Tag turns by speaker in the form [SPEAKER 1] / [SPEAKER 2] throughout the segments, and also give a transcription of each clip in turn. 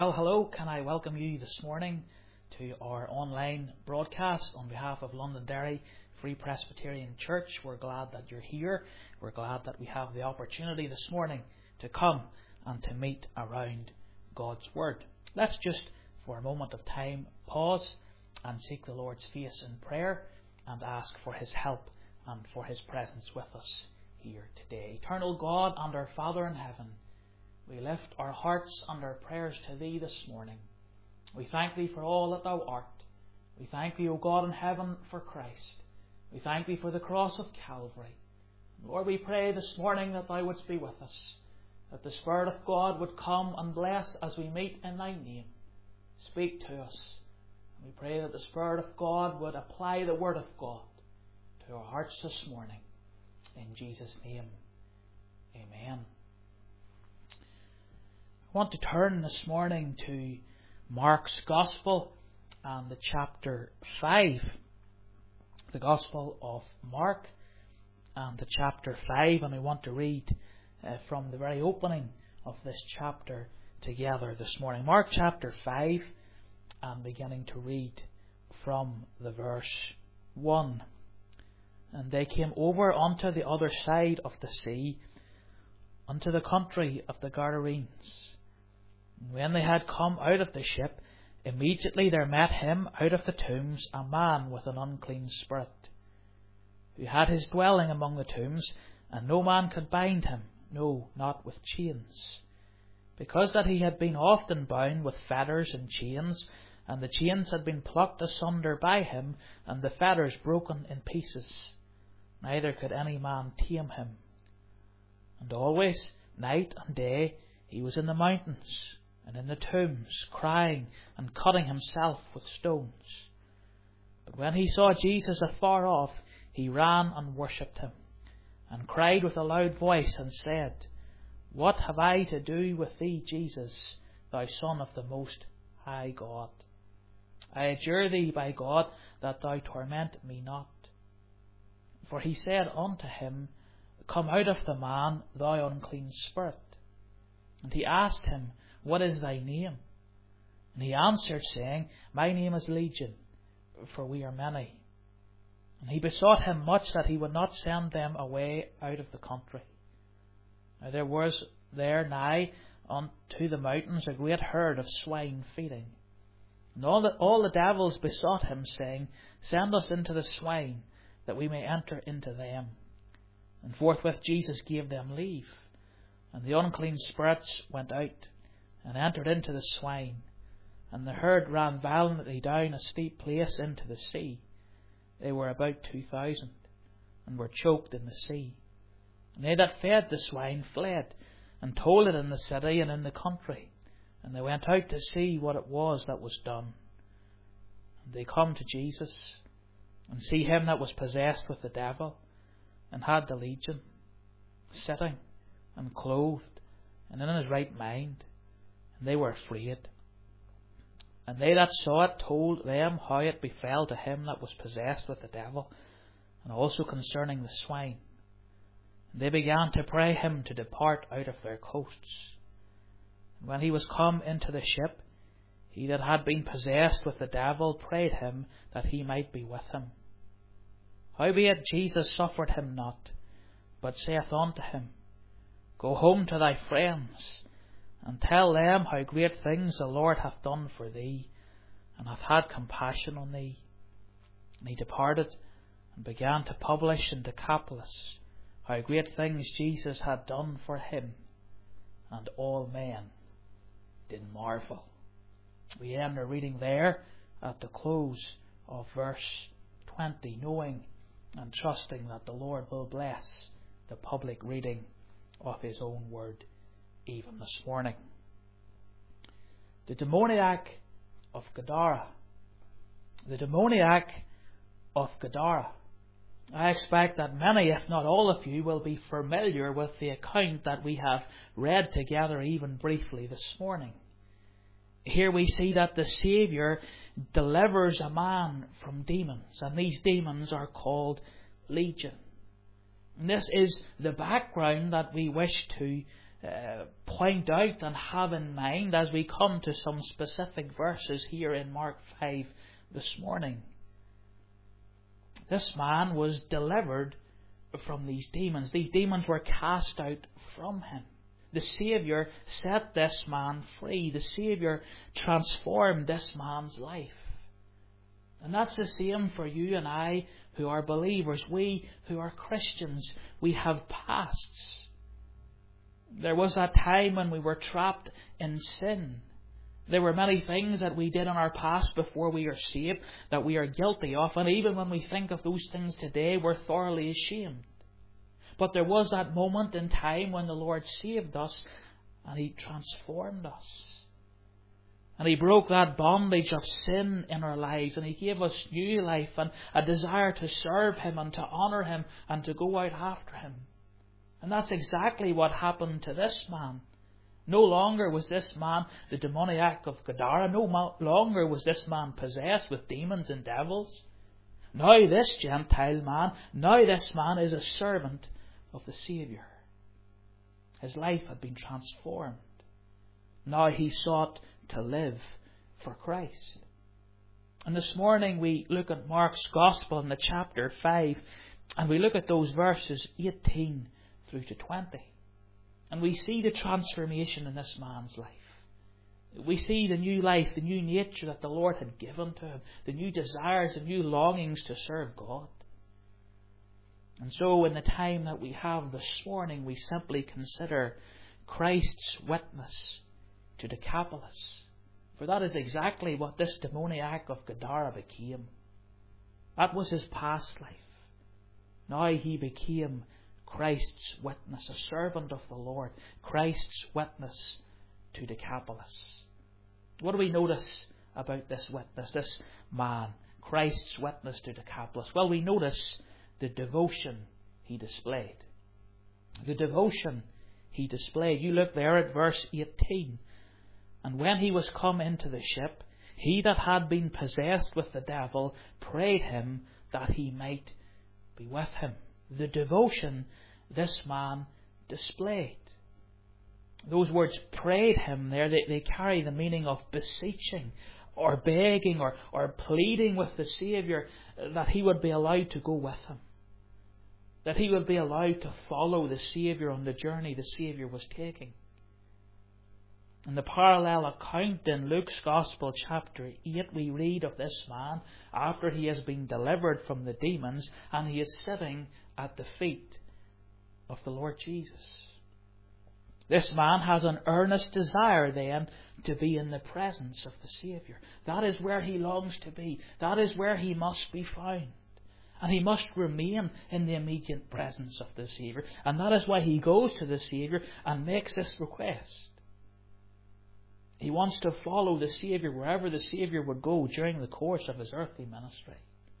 [SPEAKER 1] Well, hello, can I welcome you this morning to our online broadcast on behalf of Londonderry Free Presbyterian Church. We're glad that you're here. We're glad that we have the opportunity this morning to come and to meet around God's Word. Let's just, for a moment of time, pause and seek the Lord's face in prayer and ask for His help and for His presence with us here today. Eternal God and our Father in heaven, we lift our hearts and our prayers to Thee this morning. We thank Thee for all that Thou art. We thank Thee, O God in heaven, for Christ. We thank Thee for the cross of Calvary. Lord, we pray this morning that Thou wouldst be with us, that the Spirit of God would come and bless as we meet in Thy name. Speak to us. We pray that the Spirit of God would apply the Word of God to our hearts this morning. In Jesus' name, amen. I want to turn this morning to Mark's Gospel and the chapter 5. The Gospel of Mark and the chapter 5. And I want to read from the very opening of this chapter together this morning. Mark chapter 5, and beginning to read from the verse 1. And they came over unto the other side of the sea, unto the country of the Gadarenes. When they had come out of the ship, immediately there met him out of the tombs a man with an unclean spirit, who had his dwelling among the tombs, and no man could bind him, no, not with chains, because that he had been often bound with fetters and chains, and the chains had been plucked asunder by him, and the fetters broken in pieces. Neither could any man tame him. And always, night and day, he was in the mountains and in the tombs, crying and cutting himself with stones. But when he saw Jesus afar off, he ran and worshipped him, and cried with a loud voice, and said, What have I to do with thee, Jesus, thou Son of the Most High God? I adjure thee by God that thou torment me not. For he said unto him, Come out of the man, thou unclean spirit. And he asked him, What is thy name? And he answered, saying, My name is Legion, for we are many. And he besought him much that he would not send them away out of the country. Now there was there nigh unto the mountains a great herd of swine feeding. And all the devils besought him, saying, Send us into the swine, that we may enter into them. And forthwith Jesus gave them leave. And the unclean spirits went out, and entered into the swine. And the herd ran violently down a steep place into the sea. They were about 2,000, and were choked in the sea. And they that fed the swine fled, and told it in the city and in the country. And they went out to see what it was that was done. And they come to Jesus, and see him that was possessed with the devil, and had the legion, sitting and clothed, and in his right mind. And they were afraid. And they that saw it told them how it befell to him that was possessed with the devil, and also concerning the swine. And they began to pray him to depart out of their coasts. And when he was come into the ship, he that had been possessed with the devil prayed him that he might be with him. Howbeit Jesus suffered him not, but saith unto him, Go home to thy friends, and tell them how great things the Lord hath done for thee, and hath had compassion on thee. And he departed, and began to publish in Decapolis how great things Jesus had done for him, and all men did marvel. We end our reading there at the close of verse 20, knowing and trusting that the Lord will bless the public reading of His own word even this morning. The demoniac of Gadara. The demoniac of Gadara. I expect that many, if not all of you, will be familiar with the account that we have read together even briefly this morning. Here we see that the Saviour delivers a man from demons, and these demons are called Legion. And this is the background that we wish to point out and have in mind as we come to some specific verses here in Mark 5 this morning. This man was delivered from these demons. These demons were cast out from him. The Saviour set this man free. The Saviour transformed this man's life. And that's the same for you and I who are believers. We who are Christians, we have pasts. There was that time when we were trapped in sin. There were many things that we did in our past before we are saved that we are guilty of. And even when we think of those things today, we're thoroughly ashamed. But there was that moment in time when the Lord saved us and He transformed us. And He broke that bondage of sin in our lives, and He gave us new life and a desire to serve Him and to honour Him and to go out after Him. And that's exactly what happened to this man. No longer was this man the demoniac of Gadara. No longer was this man possessed with demons and devils. Now this Gentile man, now this man is a servant of the Saviour. His life had been transformed. Now he sought to live for Christ. And this morning we look at Mark's Gospel in the chapter 5, and we look at those verses 18 through to 20. And we see the transformation in this man's life. We see the new life, the new nature that the Lord had given to him, the new desires, the new longings to serve God. And so in the time that we have this morning, we simply consider Christ's witness to Decapolis. For that is exactly what this demoniac of Gadara became. That was his past life. Now he became Christ's witness, a servant of the Lord, Christ's witness to Decapolis. What do we notice about this witness, this man, Christ's witness to Decapolis? Well, we notice the devotion he displayed. The devotion he displayed. You look there at verse 18. And when he was come into the ship, he that had been possessed with the devil prayed him that he might be with him. The devotion this man displayed. Those words prayed him there, they carry the meaning of beseeching or begging or pleading with the Saviour that he would be allowed to go with him. That he would be allowed to follow the Saviour on the journey the Saviour was taking. In the parallel account in Luke's Gospel chapter 8, we read of this man after he has been delivered from the demons and he is sitting at the feet of the Lord Jesus. This man has an earnest desire then to be in the presence of the Saviour. That is where he longs to be. That is where he must be found. And he must remain in the immediate presence of the Saviour. And that is why he goes to the Saviour and makes this request. He wants to follow the Saviour wherever the Saviour would go during the course of his earthly ministry.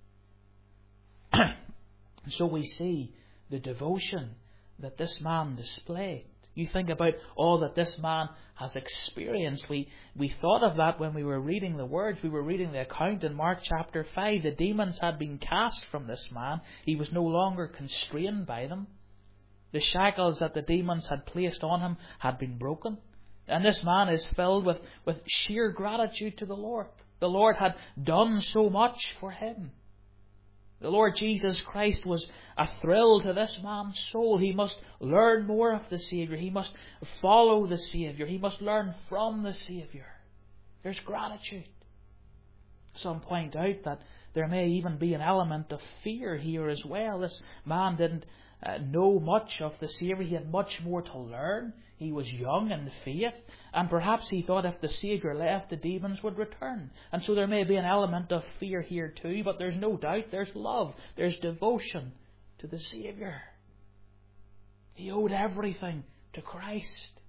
[SPEAKER 1] So we see the devotion that this man displayed. You think about all that this man has experienced. We thought of that when we were reading the words. We were reading the account in Mark chapter 5. The demons had been cast from this man. He was no longer constrained by them. The shackles that the demons had placed on him had been broken. And this man is filled with sheer gratitude to the Lord. The Lord had done so much for him. The Lord Jesus Christ was a thrill to this man's soul. He must learn more of the Saviour. He must follow the Saviour. He must learn from the Saviour. There's gratitude. Some point out that there may even be an element of fear here as well. This man didn't know much of the Saviour. He had much more to learn. He was young in the faith, and perhaps he thought if the Saviour left, the demons would return. And so there may be an element of fear here too, but there's no doubt there's love, there's devotion to the Saviour. He owed everything to Christ.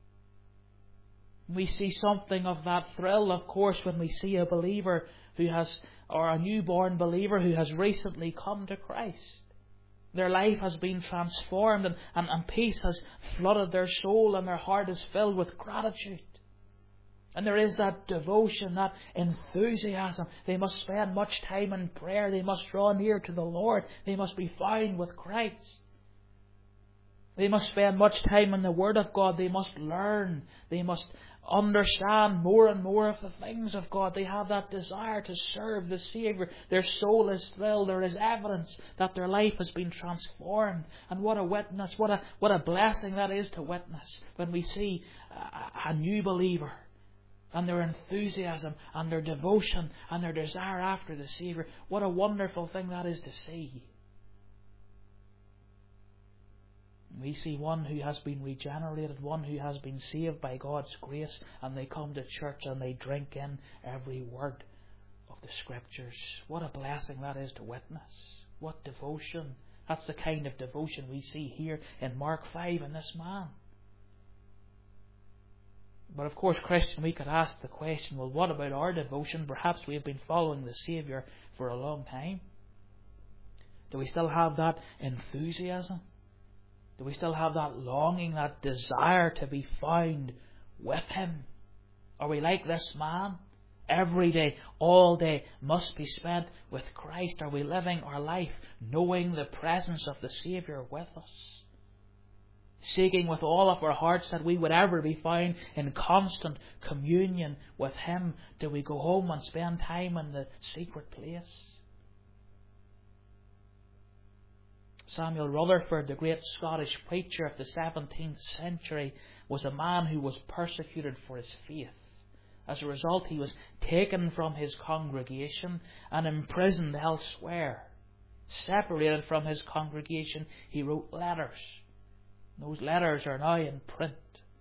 [SPEAKER 1] We see something of that thrill, of course, when we see a believer or a newborn believer who has recently come to Christ. Their life has been transformed and peace has flooded their soul and their heart is filled with gratitude. And there is that devotion, that enthusiasm. They must spend much time in prayer. They must draw near to the Lord. They must be found with Christ. They must spend much time in the Word of God. They must learn. They must understand more and more of the things of God. They have that desire to serve the Saviour. Their soul is thrilled. There is evidence that their life has been transformed. And what a witness, what a blessing that is to witness when we see a new believer and their enthusiasm and their devotion and their desire after the Saviour. What a wonderful thing that is to see. We see one who has been regenerated, one who has been saved by God's grace, and they come to church and they drink in every word of the Scriptures. What a blessing that is to witness. What devotion. That's the kind of devotion we see here in Mark 5 in this man. But of course, Christian, we could ask the question, well, what about our devotion? Perhaps we have been following the Saviour for a long time. Do we still have that enthusiasm? Do we still have that longing, that desire to be found with Him? Are we like this man? Every day, all day must be spent with Christ. Are we living our life knowing the presence of the Saviour with us? Seeking with all of our hearts that we would ever be found in constant communion with Him? Do we go home and spend time in the secret place? Samuel Rutherford, the great Scottish preacher of the 17th century, was a man who was persecuted for his faith. As a result, he was taken from his congregation and imprisoned elsewhere. Separated from his congregation, he wrote letters. Those letters are now in print.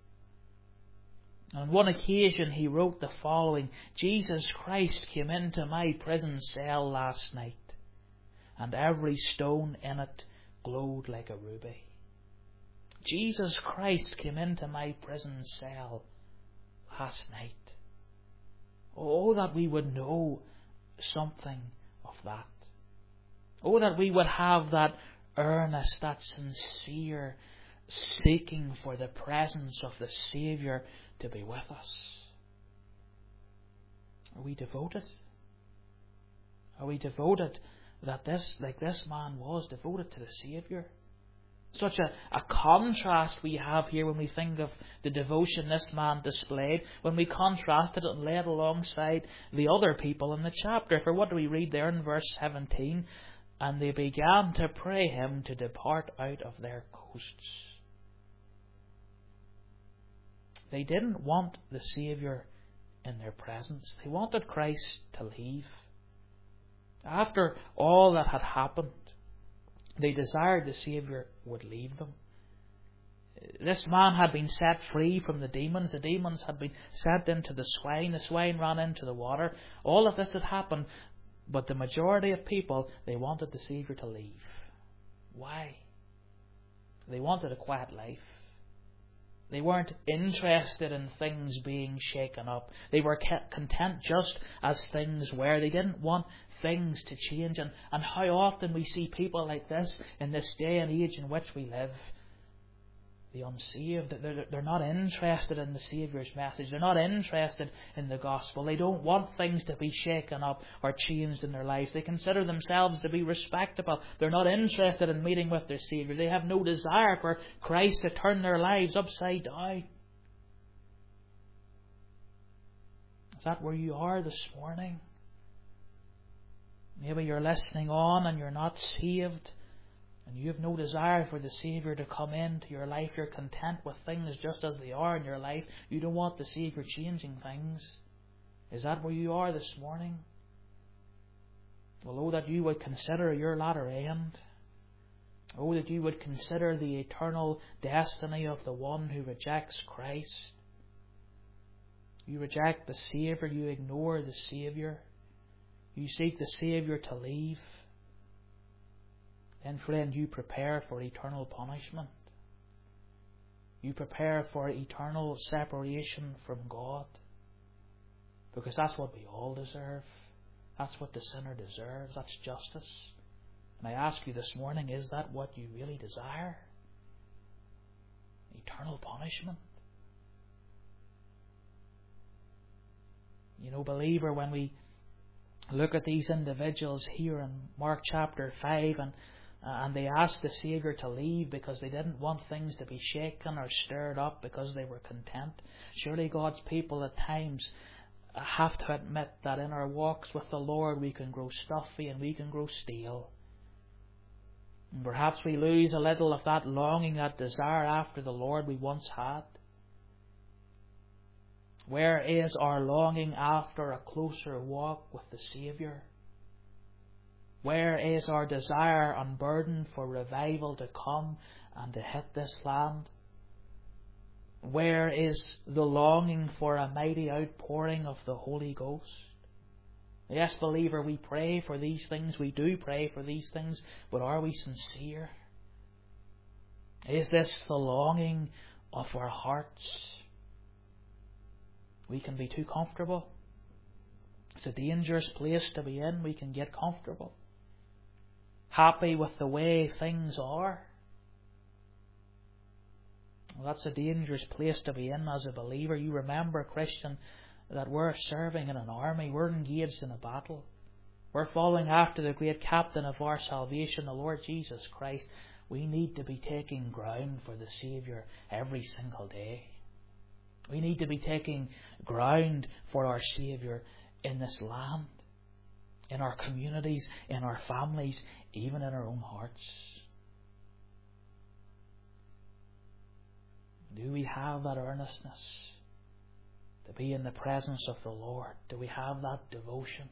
[SPEAKER 1] On one occasion, he wrote the following: Jesus Christ came into my prison cell last night, and every stone in it glowed like a ruby. Jesus Christ came into my prison cell last night. Oh, that we would know something of that. Oh, that we would have that earnest, that sincere seeking for the presence of the Saviour to be with us. Are we devoted? Are we devoted that this man was devoted to the Saviour? Such a contrast we have here when we think of the devotion this man displayed, when we contrasted it and lay it alongside the other people in the chapter. For what do we read there in verse 17? And they began to pray him to depart out of their coasts. They didn't want the Saviour in their presence. They wanted Christ to leave. After all that had happened, they desired the Saviour would leave them. This man had been set free from the demons. The demons had been sent into the swine. The swine ran into the water. All of this had happened, but the majority of people, they wanted the Saviour to leave. Why? They wanted a quiet life. They weren't interested in things being shaken up. They were content just as things were. They didn't want things to change. And how often we see people like this in this day and age in which we live. The unsaved, they're not interested in the Saviour's message. They're not interested in the gospel. They don't want things to be shaken up or changed in their lives. They consider themselves to be respectable. They're not interested in meeting with their Saviour. They have no desire for Christ to turn their lives upside down. Is that where you are this morning? Maybe you're listening on and you're not saved, and you have no desire for the Saviour to come into your life. You're content with things just as they are in your life. You don't want the Saviour changing things. Is that where you are this morning? Well, oh, that you would consider your latter end. Oh, that you would consider the eternal destiny of the one who rejects Christ. You reject the Saviour. You ignore the Saviour. You seek the Saviour to leave. Then, friend, you prepare for eternal punishment. You prepare for eternal separation from God. Because that's what we all deserve. That's what the sinner deserves. That's justice. And I ask you this morning, is that what you really desire? Eternal punishment? You know, believer, when we look at these individuals here in Mark chapter 5 and And they asked the Saviour to leave because they didn't want things to be shaken or stirred up, because they were content. Surely God's people at times have to admit that in our walks with the Lord we can grow stuffy and we can grow stale. And perhaps we lose a little of that longing, that desire after the Lord we once had. Where is our longing after a closer walk with the Saviour? Where is our desire and burden for revival to come and to hit this land? Where is the longing for a mighty outpouring of the Holy Ghost? Yes, believer, we pray for these things. We do pray for these things. But are we sincere? Is this the longing of our hearts? We can be too comfortable. It's a dangerous place to be in. We can get comfortable, happy with the way things are. Well, that's a dangerous place to be in as a believer. You remember, Christian, that we're serving in an army. We're engaged in a battle. We're following after the great captain of our salvation, the Lord Jesus Christ. We need to be taking ground for the Saviour every single day. We need to be taking ground for our Saviour in this land, in our communities, in our families, even in our own hearts. Do we have that earnestness to be in the presence of the Lord? Do we have that devotion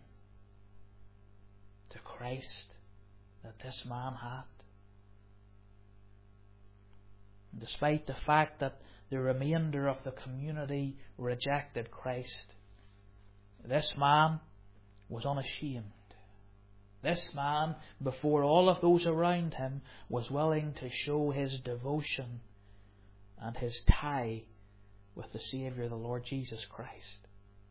[SPEAKER 1] to Christ that this man had? Despite the fact that the remainder of the community rejected Christ, this man was unashamed. This man, before all of those around him, was willing to show his devotion and his tie with the Saviour, the Lord Jesus Christ.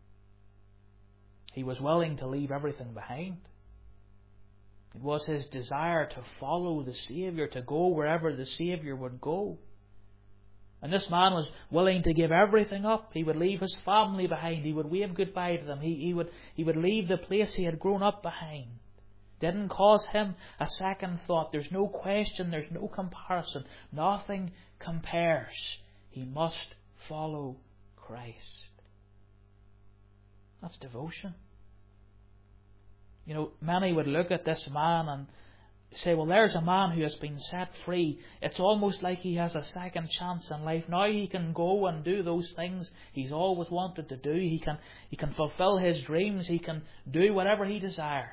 [SPEAKER 1] He was willing to leave everything behind. It was his desire to follow the Saviour, to go wherever the Saviour would go. And this man was willing to give everything up. He would leave his family behind. He would wave goodbye to them. He would leave the place he had grown up behind. Didn't cause him a second thought. There's no question. There's no comparison. Nothing compares. He must follow Christ. That's devotion. You know, many would look at this man and say, well, there's a man who has been set free. It's almost like he has a second chance in life. Now he can go and do those things he's always wanted to do. He can fulfill his dreams. He can do whatever he desires.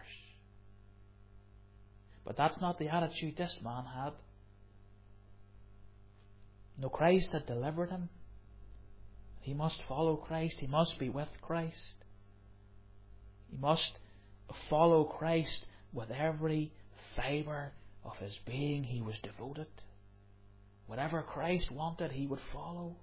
[SPEAKER 1] But that's not the attitude this man had. No, Christ had delivered him. He must follow Christ. He must be with Christ. He must follow Christ with every fibre of his being. He was devoted. Whatever Christ wanted, he would follow.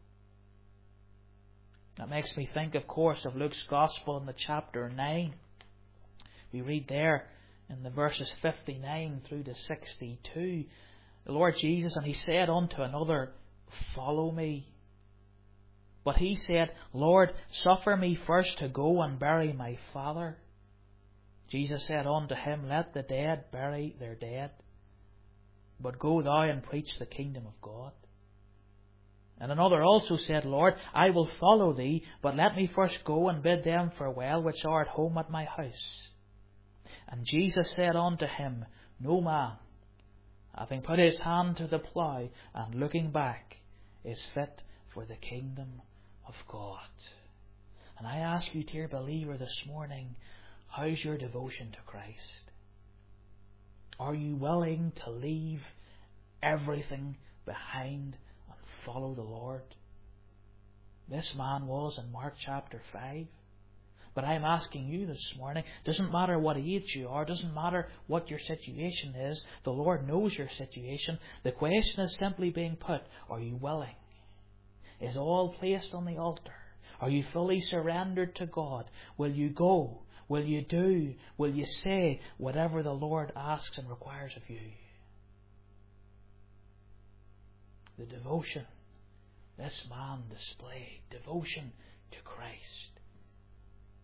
[SPEAKER 1] That makes me think, of course, of Luke's Gospel in the chapter 9. We read there in the verses 59 through to 62, the Lord Jesus, and he said unto another, Follow me. But he said, Lord, suffer me first to go and bury my father. Jesus said unto him, Let the dead bury their dead, but go thou and preach the kingdom of God. And another also said, Lord, I will follow thee, but let me first go and bid them farewell which are at home at my house. And Jesus said unto him, No man, having put his hand to the plough and looking back, is fit for the kingdom of God. And I ask you, dear believer, this morning, how's your devotion to Christ? Are you willing to leave everything behind and follow the Lord? This man was in Mark chapter 5. But I'm asking you this morning, doesn't matter what age you are, doesn't matter what your situation is, the Lord knows your situation. The question is simply being put, are you willing? Is all placed on the altar? Are you fully surrendered to God? Will you go? Will you do? Will you say whatever the Lord asks and requires of you? The devotion this man displayed, devotion to Christ.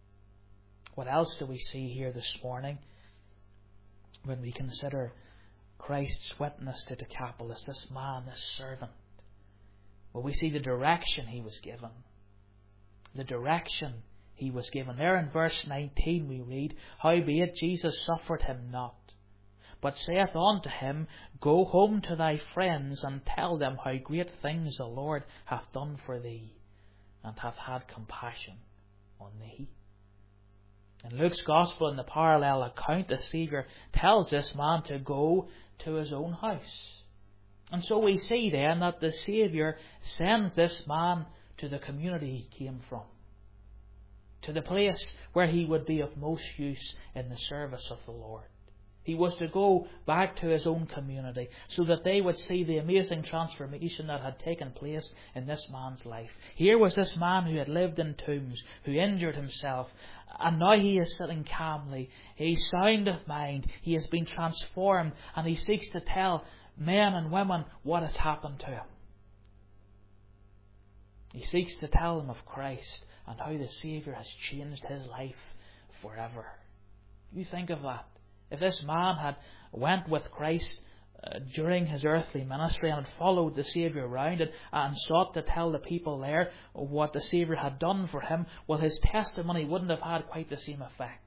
[SPEAKER 1] What else do we see here this morning when we consider Christ's witness to Decapolis, this man, this servant? Well, we see the direction he was given. The direction he was given. There in verse 19 we read, Howbeit Jesus suffered him not, but saith unto him, Go home to thy friends, and tell them how great things the Lord hath done for thee, and hath had compassion on thee. In Luke's Gospel, in the parallel account, the Saviour tells this man to go to his own house. And so we see then that the Saviour sends this man to the community he came from, to the place where he would be of most use in the service of the Lord. He was to go back to his own community so that they would see the amazing transformation that had taken place in this man's life. Here was this man who had lived in tombs, who injured himself, and now he is sitting calmly. He's sound of mind. He has been transformed, and he seeks to tell men and women what has happened to him. He seeks to tell them of Christ and how the Saviour has changed his life forever. You think of that. If this man had went with Christ during his earthly ministry and had followed the Saviour around and sought to tell the people there what the Saviour had done for him, well, his testimony wouldn't have had quite the same effect.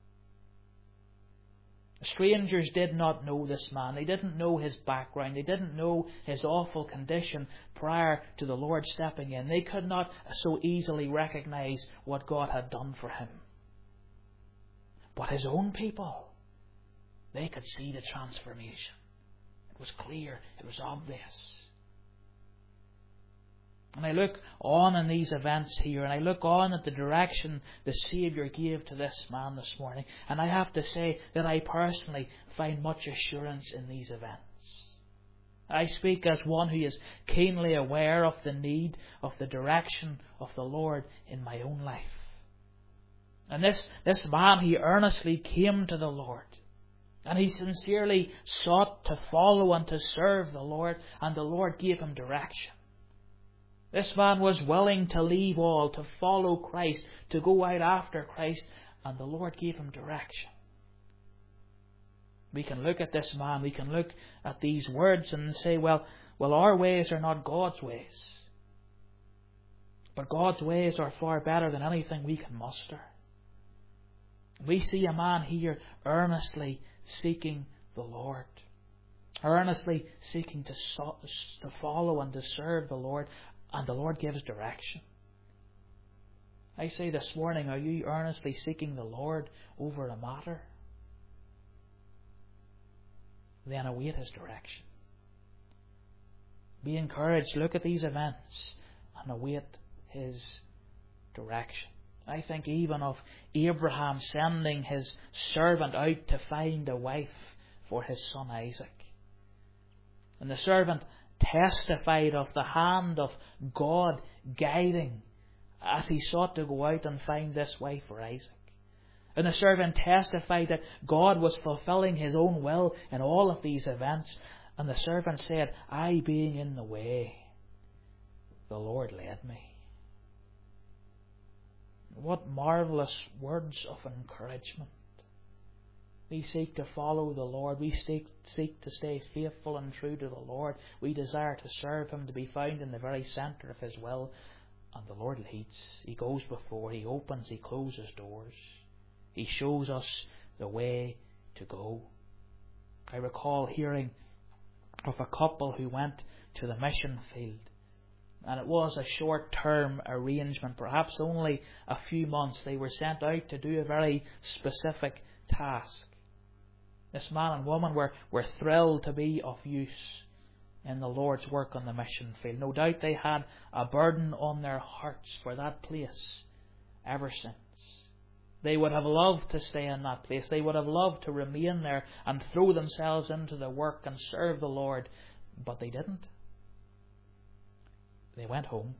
[SPEAKER 1] Strangers did not know this man. They didn't know his background. They didn't know his awful condition prior to the Lord stepping in. They could not so easily recognize what God had done for him. But his own people, they could see the transformation. It was clear. It was obvious. And I look on in these events here, and I look on at the direction the Saviour gave to this man this morning, and I have to say that I personally find much assurance in these events. I speak as one who is keenly aware of the need of the direction of the Lord in my own life. And this man, he earnestly came to the Lord, and he sincerely sought to follow and to serve the Lord, and the Lord gave him direction. This man was willing to leave all, to follow Christ, to go out after Christ, and the Lord gave him direction. We can look at this man, we can look at these words and say, well, our ways are not God's ways. But God's ways are far better than anything we can muster. We see a man here earnestly seeking the Lord, earnestly seeking to follow and to serve the Lord, and the Lord gives direction. I say this morning, are you earnestly seeking the Lord over a matter? Then await His direction. Be encouraged. Look at these events and await His direction. I think even of Abraham sending his servant out to find a wife for his son Isaac. And the servant testified of the hand of God guiding as he sought to go out and find this wife for Isaac. And the servant testified that God was fulfilling His own will in all of these events. And the servant said, I being in the way, the Lord led me. What marvellous words of encouragement. We seek to follow the Lord. We seek to stay faithful and true to the Lord. We desire to serve Him, to be found in the very centre of His will. And the Lord leads. He goes before. He opens. He closes doors. He shows us the way to go. I recall hearing of a couple who went to the mission field. And it was a short-term arrangement, perhaps only a few months. They were sent out to do a very specific task. This man and woman were thrilled to be of use in the Lord's work on the mission field. No doubt they had a burden on their hearts for that place ever since. They would have loved to stay in that place. They would have loved to remain there and throw themselves into the work and serve the Lord. But they didn't. They went home.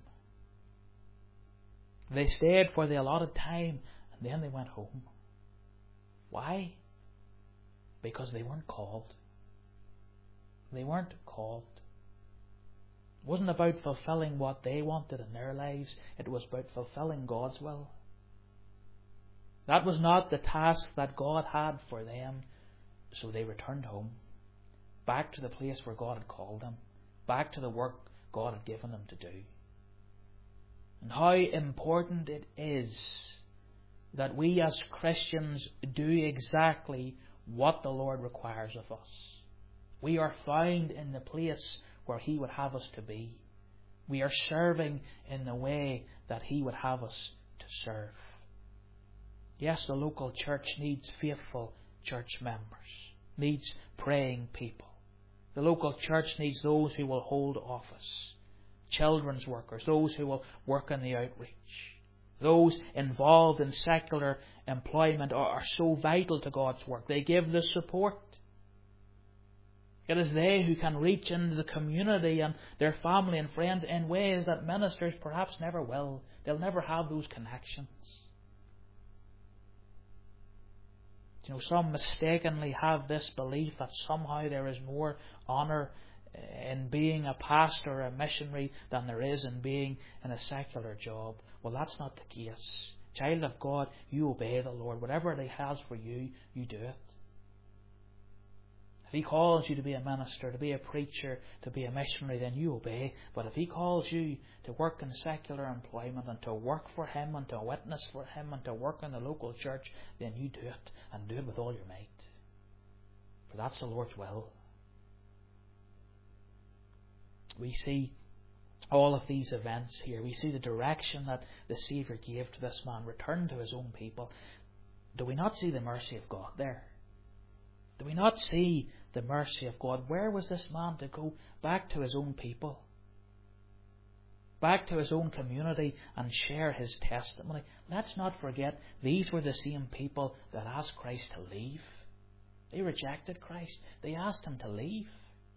[SPEAKER 1] They stayed for the allotted time, and then they went home. Why? Because they weren't called. They weren't called. It wasn't about fulfilling what they wanted in their lives. It was about fulfilling God's will. That was not the task that God had for them, so they returned home. back to the place where God had called them, back to the work God had given them to do. And how important it is that we as Christians do exactly what the Lord requires of us. We are found in the place where He would have us to be. We are serving in the way that He would have us to serve. Yes, the local church needs faithful church members, needs praying people. The local church needs those who will hold office, children's workers, those who will work in the outreach. Those involved in secular employment are so vital to God's work. They give the support. It is they who can reach into the community and their family and friends in ways that ministers perhaps never will. They'll never have those connections. Some mistakenly have this belief that somehow there is more honour in being a pastor or a missionary than there is in being in a secular job. Well, that's not the case. Child of God, you obey the Lord. Whatever He has for you, you do it. If He calls you to be a minister, to be a preacher, to be a missionary, then you obey. But if He calls you to work in secular employment and to work for Him and to witness for Him and to work in the local church, then you do it, and do it with all your might. For that's the Lord's will. We see all of these events here. We see the direction that the Saviour gave to this man, return to his own people. Do we not see the mercy of God there? Do we not see the mercy of God? Where was this man to go? Back to his own people, back to his own community, and share his testimony. Let's not forget, these were the same people that asked Christ to leave. They rejected Christ. They asked Him to leave.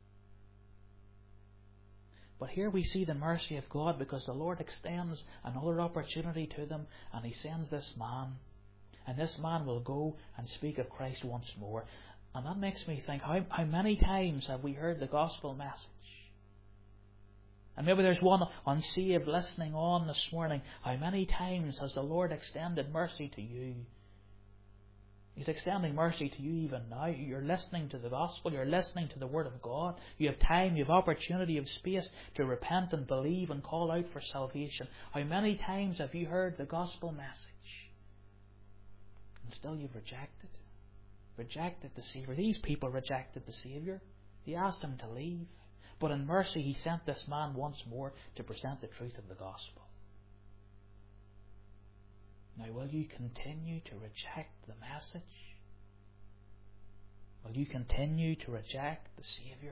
[SPEAKER 1] But here we see the mercy of God, because the Lord extends another opportunity to them, and He sends this man. And this man will go and speak of Christ once more. And that makes me think, how many times have we heard the gospel message? And maybe there's one unsaved listening on this morning. How many times has the Lord extended mercy to you? He's extending mercy to you even now. You're listening to the gospel. You're listening to the Word of God. You have time, you have opportunity, you have space to repent and believe and call out for salvation. How many times have you heard the gospel message? And still you've rejected the Saviour. These people rejected the Saviour. He asked Him to leave. But in mercy He sent this man once more to present the truth of the gospel. Now, will you continue to reject the message? Will you continue to reject the Saviour?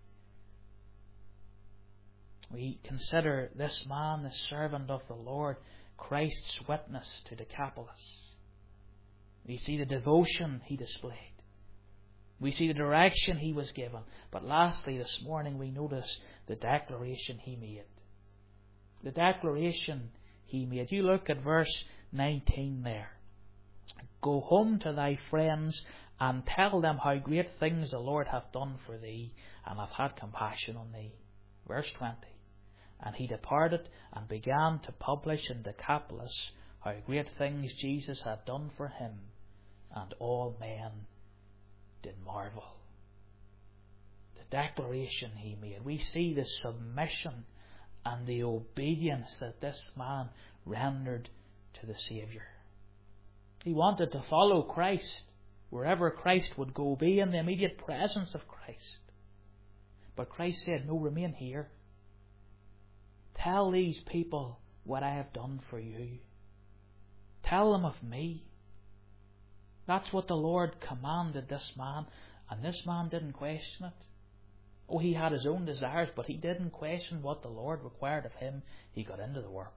[SPEAKER 1] We consider this man, the servant of the Lord, Christ's witness to Decapolis. We see the devotion he displayed. We see the direction he was given. But lastly, this morning we notice the declaration he made. The declaration he made. You look at verse 19 there. Go home to thy friends and tell them how great things the Lord hath done for thee, and hath had compassion on thee. Verse 20. And he departed and began to publish in Decapolis how great things Jesus had done for him, and all men did marvel. The declaration he made. We see the submission and the obedience that this man rendered to the Saviour. He wanted to follow Christ wherever Christ would go, be in the immediate presence of Christ. But Christ said, no, remain here. Tell these people what I have done for you. Tell them of me. That's what the Lord commanded this man, and this man didn't question it. Oh, he had his own desires, but he didn't question what the Lord required of him. He got into the work.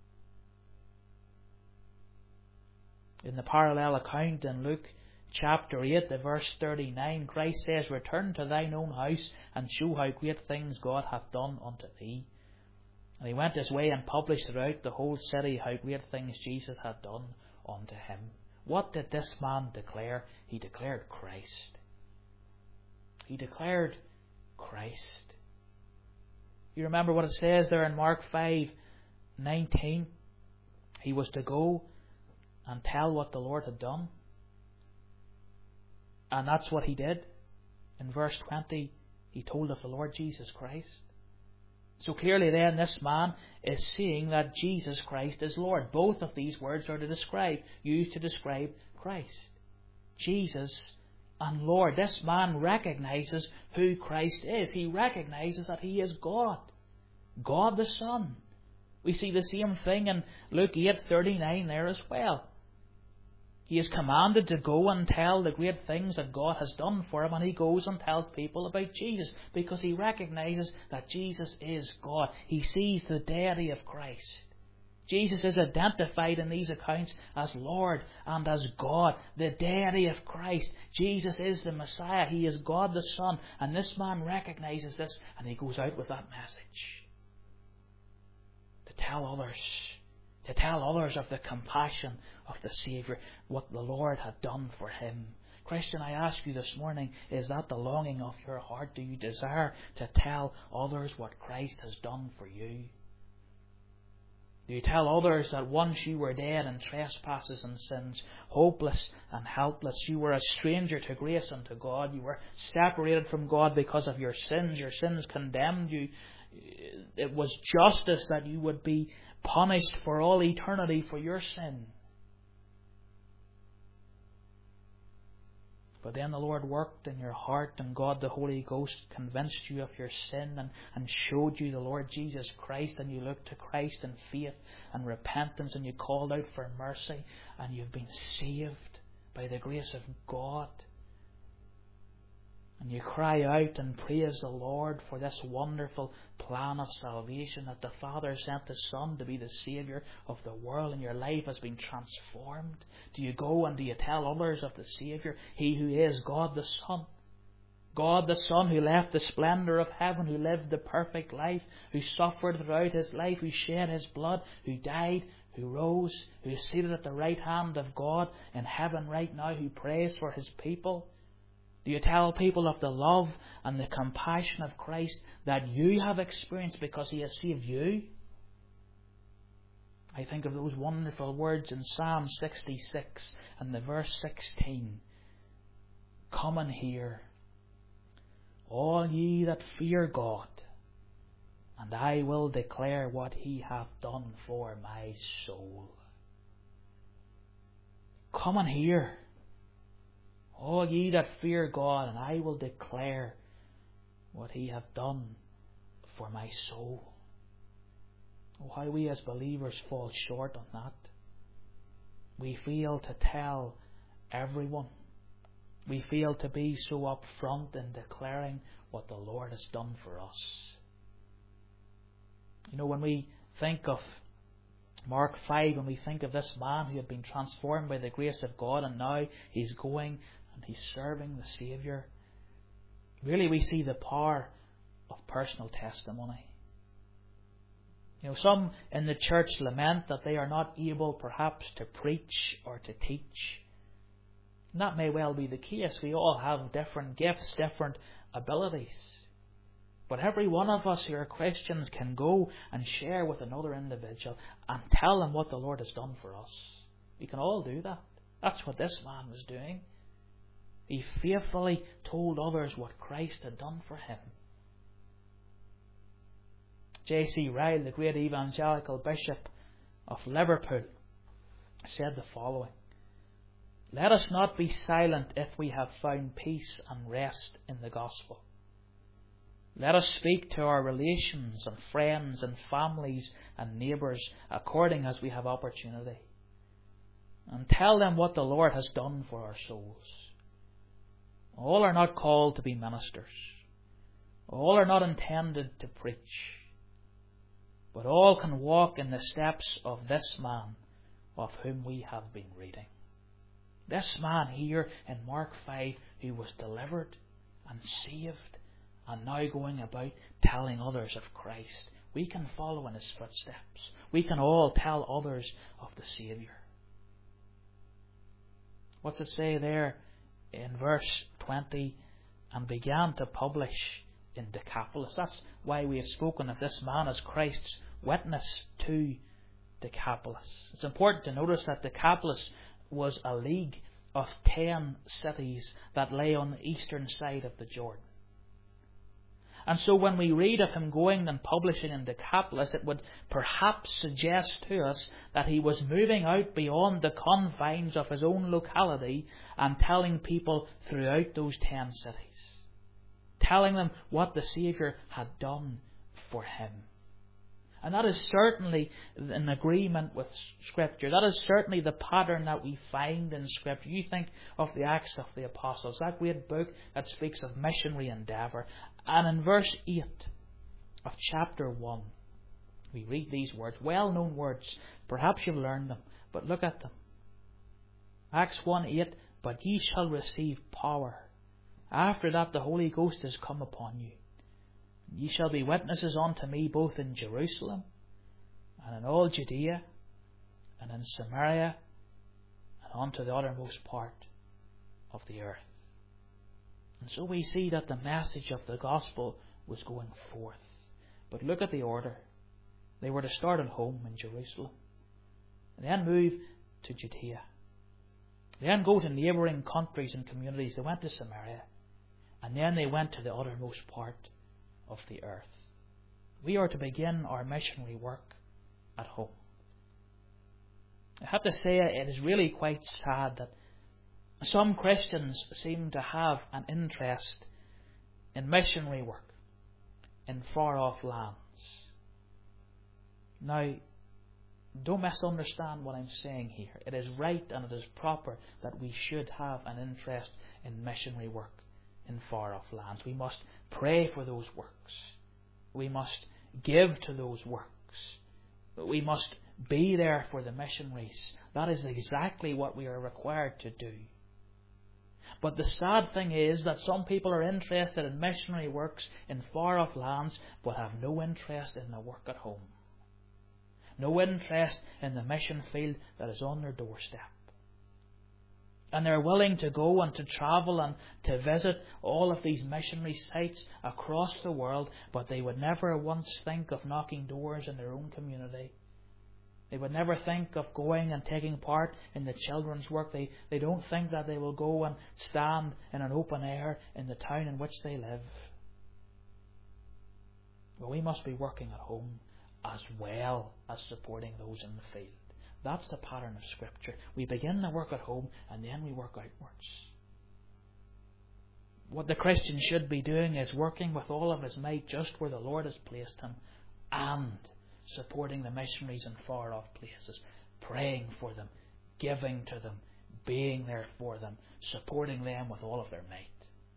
[SPEAKER 1] In the parallel account in Luke chapter 8, the verse 39, Christ says, return to thine own house and show how great things God hath done unto thee. And he went his way and published throughout the whole city how great things Jesus had done unto him. What did this man declare? He declared Christ. He declared Christ. You remember what it says there in Mark 5:19? He was to go and tell what the Lord had done. And that's what he did. In verse 20, He told of the Lord Jesus Christ. So clearly then this man is saying that Jesus Christ is Lord. Both of these words are used to describe Christ. Jesus and Lord. This man recognizes who Christ is. He recognizes that He is God. God the Son. We see the same thing in Luke 8:39 there as well. He is commanded to go and tell the great things that God has done for him, and he goes and tells people about Jesus because he recognizes that Jesus is God. He sees the deity of Christ. Jesus is identified in these accounts as Lord and as God, the deity of Christ. Jesus is the Messiah. He is God the Son, and this man recognizes this, and he goes out with that message to tell others of the compassion of the Saviour, what the Lord had done for him. Christian, I ask you this morning, is that the longing of your heart? Do you desire to tell others what Christ has done for you? Do you tell others that once you were dead in trespasses and sins, hopeless and helpless, you were a stranger to grace and to God, you were separated from God because of your sins condemned you, it was justice that you would be punished for all eternity for your sin. But then the Lord worked in your heart, and God the Holy Ghost convinced you of your sin and showed you the Lord Jesus Christ, and you looked to Christ in faith and repentance, and you called out for mercy, and you've been saved by the grace of God. And you cry out and praise the Lord for this wonderful plan of salvation, that the Father sent the Son to be the Saviour of the world, and your life has been transformed. Do you go and do you tell others of the Saviour, He who is God the Son? God the Son, who left the splendour of heaven, who lived the perfect life, who suffered throughout His life, who shed His blood, who died, who rose, who is seated at the right hand of God in heaven right now, who prays for His people. Do you tell people of the love and the compassion of Christ that you have experienced because He has saved you? I think of those wonderful words in Psalm 66 and the verse 16. Come and hear, all ye that fear God, and I will declare what He hath done for my soul. Come and hear, all ye that fear God, and I will declare what He hath done for my soul. Oh, how we as believers fall short on that. We fail to tell everyone. We fail to be so upfront in declaring what the Lord has done for us. You know, when we think of Mark 5, when we think of this man who had been transformed by the grace of God, and now he's going and he's serving the Saviour, really we see the power of personal testimony. You know, some in the church lament that they are not able perhaps to preach or to teach. And that may well be the case. We all have different gifts, different abilities. But every one of us who are Christians can go and share with another individual and tell them what the Lord has done for us. We can all do that. That's what this man was doing. He faithfully told others what Christ had done for him. J.C. Ryle, the great evangelical bishop of Liverpool, said the following: Let us not be silent if we have found peace and rest in the gospel. Let us speak to our relations and friends and families and neighbours according as we have opportunity, and tell them what the Lord has done for our souls. All are not called to be ministers. All are not intended to preach. But all can walk in the steps of this man of whom we have been reading. This man here in Mark 5 who was delivered and saved and now going about telling others of Christ. We can follow in his footsteps. We can all tell others of the Saviour. What's it say there in verse 20? And began to publish in Decapolis. That's why we have spoken of this man as Christ's witness to Decapolis. It's important to notice that Decapolis was a league of 10 cities that lay on the eastern side of the Jordan. And so when we read of him going and publishing in Decapolis, it would perhaps suggest to us that he was moving out beyond the confines of his own locality and telling people throughout those 10 cities, telling them what the Saviour had done for him. And that is certainly in agreement with Scripture. That is certainly the pattern that we find in Scripture. You think of the Acts of the Apostles, that great book that speaks of missionary endeavour. And in verse 8 of chapter 1, we read these words, well-known words. Perhaps you've learned them, but look at them. Acts 1:8, but ye shall receive power. After that the Holy Ghost is come upon you. Ye shall be witnesses unto me both in Jerusalem and in all Judea and in Samaria and unto the uttermost part of the earth. And so we see that the message of the gospel was going forth. But look at the order. They were to start at home in Jerusalem, and then move to Judea, then go to neighbouring countries and communities. They went to Samaria, and then they went to the uttermost part of the earth. We are to begin our missionary work at home. I have to say, it is really quite sad that some Christians seem to have an interest in missionary work in far off lands. Now, don't misunderstand what I'm saying here. It is right and it is proper that we should have an interest in missionary work in far off lands. We must pray for those works. We must give to those works. We must be there for the missionaries. That is exactly what we are required to do. But the sad thing is that some people are interested in missionary works in far off lands but have no interest in the work at home. No interest in the mission field that is on their doorstep. And they're willing to go and to travel and to visit all of these missionary sites across the world, but they would never once think of knocking doors in their own community. They would never think of going and taking part in the children's work. They don't think that they will go and stand in an open air in the town in which they live. But we must be working at home as well as supporting those in the field. That's the pattern of Scripture. We begin the work at home and then we work outwards. What the Christian should be doing is working with all of his might just where the Lord has placed him, and supporting the missionaries in far off places, praying for them, giving to them, being there for them, supporting them with all of their might.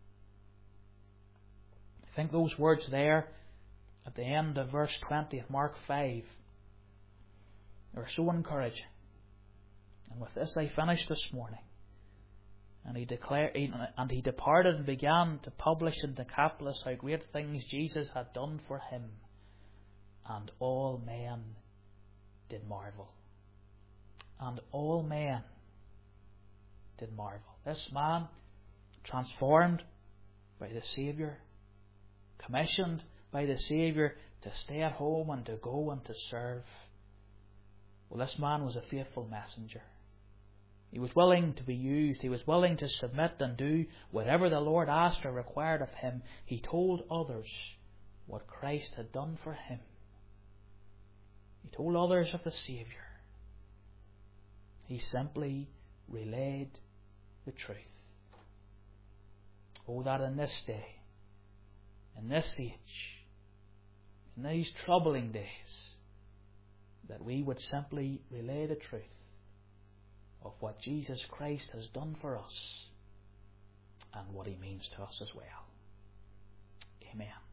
[SPEAKER 1] I think those words there at the end of verse 20 of Mark 5 are so encouraging. And with this I finish this morning. And he departed and began to publish in Decapolis how great things Jesus had done for him. And all men did marvel. And all men did marvel. This man, transformed by the Saviour, commissioned by the Saviour to stay at home and to go and to serve. Well, this man was a faithful messenger. He was willing to be used. He was willing to submit and do whatever the Lord asked or required of him. He told others what Christ had done for him. He told others of the Saviour. He simply relayed the truth. Oh, that in this day, in this age, in these troubling days, that we would simply relay the truth of what Jesus Christ has done for us and what He means to us as well. Amen.